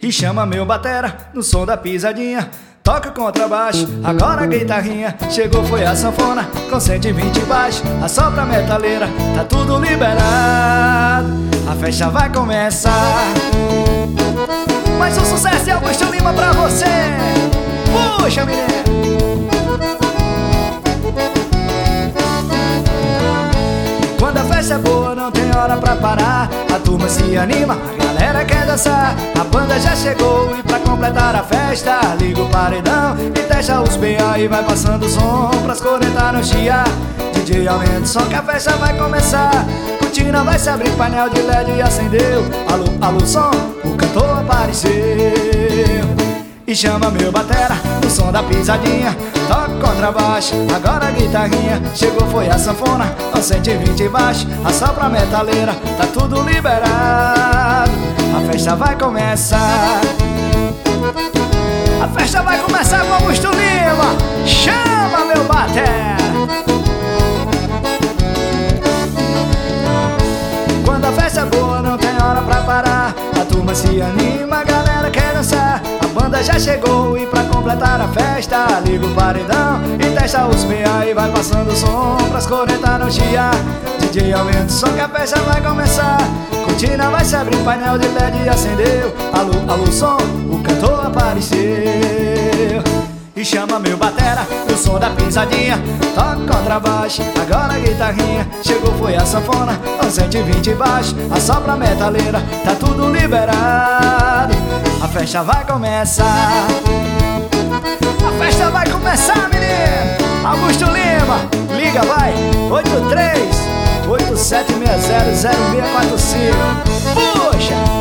E chama meu batera no som da pisadinha. Toca contrabaixo, agora a guitarrinha. Chegou foi a sanfona com 120 baixo. Assopra a metaleira, tá tudo liberado. A festa vai começar. Mais um sucesso de Augusto Lima pra você. Puxa, menino. Quando a festa é boa não tem hora pra parar. A turma se anima, a galera quer dançar. A banda já chegou e pra completar a festa liga o paredão e deixa os PA e vai passando o som pras cornetas não chiar. DJ aumenta o som que a festa vai começar. Cortina vai se abrir, painel de LED e acendeu. Alô, alô som, o cantor apareceu. E chama meu batera no som da pisadinha. Toca contrabaixo, agora a guitarrinha. Chegou foi a sanfona com 120 baixo. Assopra a metaleira, tá tudo liberado. A festa vai começar. A festa vai começar com Augusto Lima. Chama meu batera. Quando a festa é boa não tem hora pra parar. A turma se anima, a galera quer dançar. A banda já chegou e pra completar a festa liga o paredão e testa os PA e vai passando o som pras cornetas não chiar. DJ aumenta o som que a festa vai começar. Cortina vai se abrir, painel de LED acendeu. Alô, alô som, o cantor apareceu. E chama meu batera no som da pisadinha. Toca contrabaixo, agora a guitarrinha. Chegou foi a sanfona com 120 baixo. Assopra a metaleira, tá tudo liberado. A festa vai começar. A festa vai começar, menino. Augusto Lima, liga vai 83 8760 0645. Puxa!